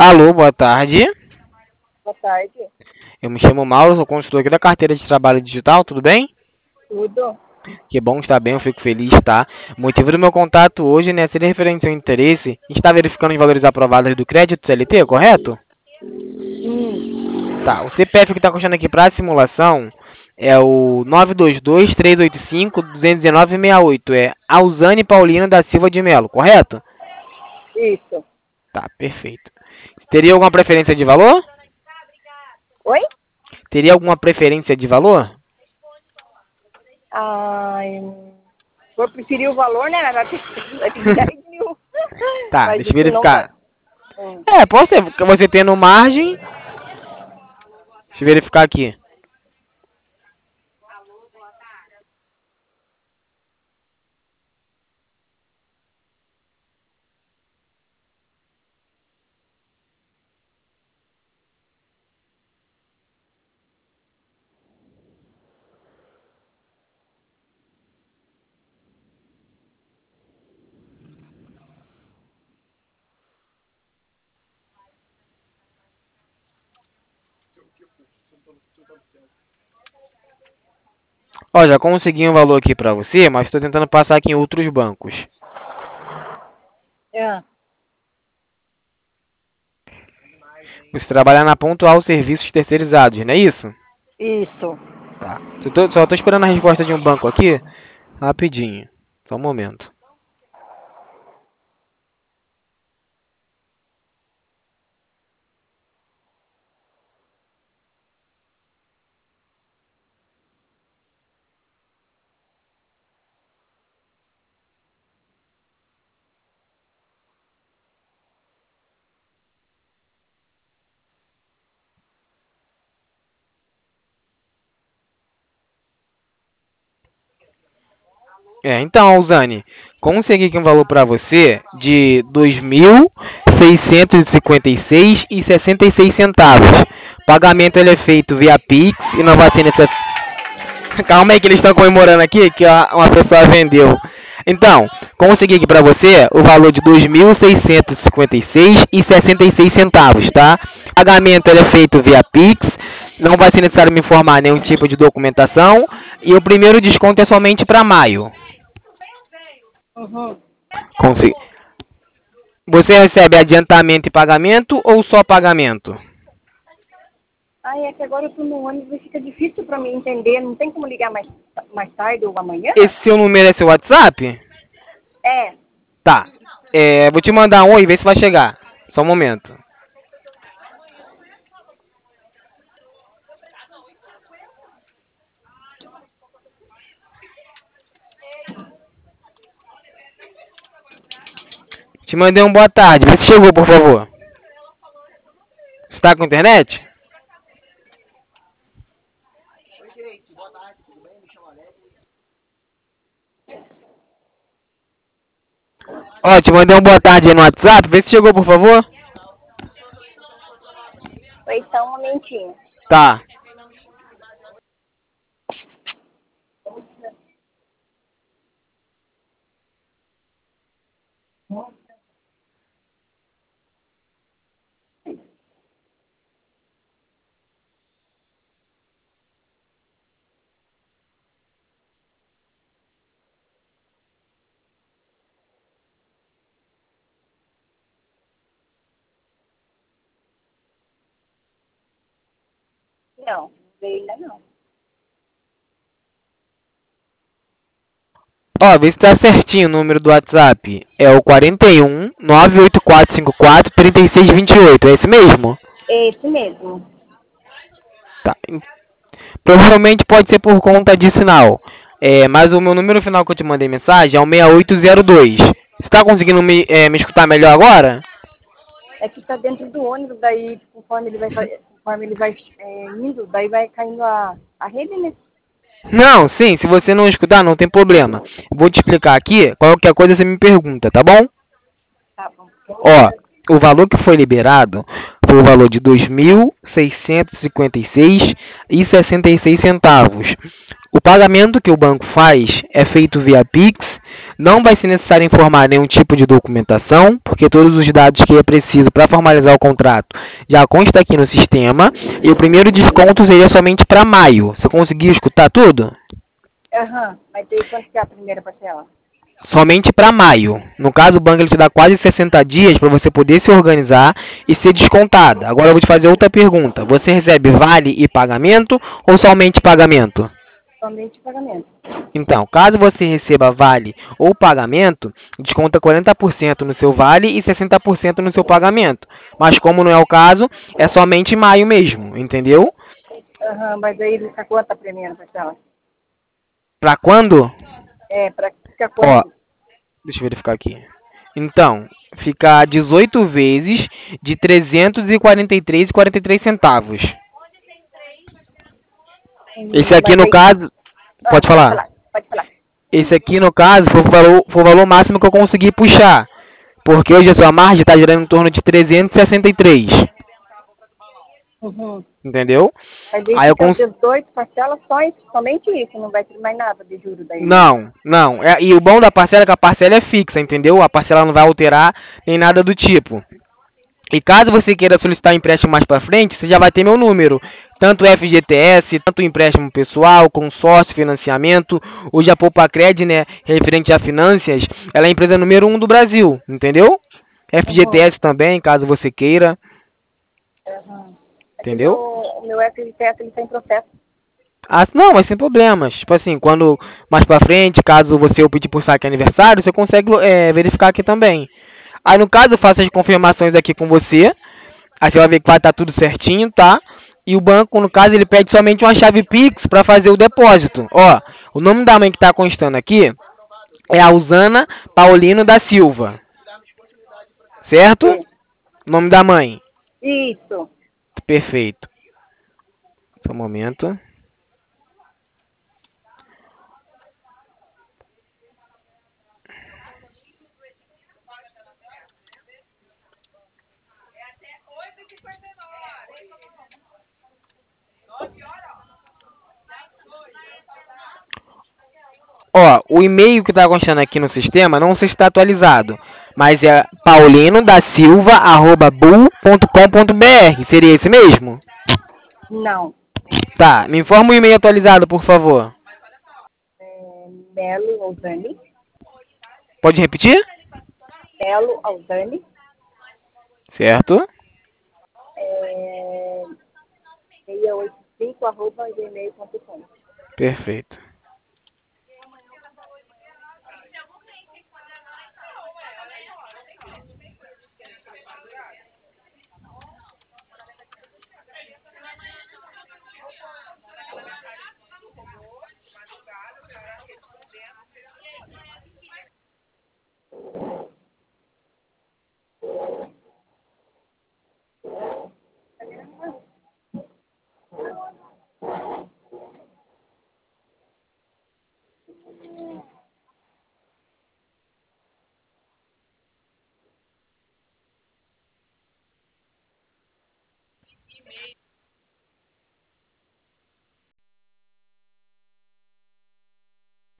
Alô, boa tarde. Boa tarde. Eu me chamo Mauro, sou consultor aqui da carteira de trabalho digital, tudo bem? Tudo? Que bom estar bem, eu fico feliz, tá? O motivo do meu contato hoje, né, seria referente ao seu interesse. A gente está verificando os valores aprovados do crédito CLT, correto? Tá, o CPF que está constando aqui para a simulação é o 922-385-219-68. É Alzane Paulina da Silva de Melo, correto? Isso. Tá, perfeito. Teria alguma preferência de valor? Oi? Teria alguma preferência de valor? Vou preferir o valor, né? Vai ter 10 mil. Tá, Mas deixa eu isso não verificar. tá. Hum. Pode ser, porque você tendo margem. Deixa eu verificar aqui. Ó, já consegui um valor aqui pra você, mas estou tentando passar aqui em outros bancos. É. Você trabalha na Pontual Serviços Terceirizados, não é isso? Isso. Tá. Só tô esperando a resposta de um banco aqui. Rapidinho. Só um momento. Então, Alzane, consegui aqui um valor para você de 2.656,66 Pagamento ele é feito via Pix e não vai ter necessidade. Calma aí que eles estão comemorando aqui que uma pessoa vendeu. Então, consegui aqui para você o valor de 2.656,66, tá? Pagamento ele é feito via Pix, não vai ser necessário me informar nenhum tipo de documentação e o primeiro desconto é somente para maio. Uhum. Consegui. Você recebe adiantamento e pagamento ou só pagamento? É que agora eu tô no ônibus e fica difícil pra mim entender. Não tem como ligar mais tarde ou amanhã? Esse seu número é seu WhatsApp? É. Tá. Vou te mandar um e ver se vai chegar. Só um momento. Te mandei um boa tarde. Vê se chegou, por favor. Está com internet? Ó, te mandei um boa tarde aí no WhatsApp. Vê se chegou, por favor. Oi, só um momentinho. Tá. Não, veio ainda não. Ó, vê se tá certinho o número do WhatsApp. É o 41 98454 3628. É esse mesmo? É esse mesmo. Tá. Provavelmente pode ser por conta de sinal. Mas o meu número final que eu te mandei mensagem é o 6802. Você tá conseguindo me escutar melhor agora? É que tá dentro do ônibus, daí conforme ele vai indo, daí vai caindo a rede, né? Não, sim, se você não escutar, não tem problema. Vou te explicar aqui, qualquer coisa você me pergunta, tá bom? Tá bom. Ó, o valor que foi liberado foi o valor de 2.656,66. O pagamento que o banco faz é feito via Pix, Não vai ser necessário informar nenhum tipo de documentação, porque todos os dados que é preciso para formalizar o contrato já consta aqui no sistema. E o primeiro desconto seria somente para maio. Você conseguiu escutar tudo? Aham. Mas daí quanto que é a primeira parcela? Somente para maio. No caso, o banco ele te dá quase 60 dias para você poder se organizar e ser descontada. Agora eu vou te fazer outra pergunta. Você recebe vale e pagamento ou somente pagamento? Somente pagamento. Então, caso você receba vale ou pagamento, desconta 40% no seu vale e 60% no seu pagamento. Mas como não é o caso, é somente maio mesmo, entendeu? Aham, mas daí ele fica quanto a primeira parcela? Para quando? É, pra ficar Ó, quanto? deixa eu verificar aqui. Então, fica 18 vezes de 343,43 centavos. Esse aqui Mas no daí. caso, Ah, pode pode falar. falar, pode falar. Esse aqui no caso foi o valor máximo que eu consegui puxar. Porque hoje a sua margem está girando em torno de 363. Uhum. Entendeu? Mas daí Aí eu fica cons... 18 parcelas, somente isso, não vai ter mais nada de juros daí, né? Não, não. E o bom da parcela é que a parcela é fixa, entendeu? A parcela não vai alterar nem nada do tipo. E caso você queira solicitar empréstimo mais para frente, você já vai ter meu número. Tanto FGTS, tanto empréstimo pessoal, consórcio, financiamento. Hoje a Poupa-Cred, né, referente a finanças, ela é a empresa número 1 do Brasil, entendeu? Uhum. FGTS também, caso você queira, Uhum. É que entendeu? o meu FGTS ele tá em processo. Ah, não, mas sem problemas. Tipo assim, quando mais pra frente, caso você opte por saque aniversário, você consegue verificar aqui também. Aí no caso, eu faço as confirmações aqui com você. Aí você vai ver que vai estar tudo certinho, tá? E o banco, no caso, ele pede somente uma chave Pix para fazer o depósito. Ó, o nome da mãe que tá constando aqui é a Usana Paulino da Silva, certo? É. O nome da mãe. Isso. Perfeito. Só um momento. Ó, o e-mail que tá constando aqui no sistema não sei se está atualizado, mas é paulinodasilva@bull.com.br. Seria esse mesmo? Não. Tá, me informa o e-mail atualizado, por favor. É, Melo Aldani. Pode repetir? Melo Aldani. Certo? É, 685@gmail.com. Perfeito.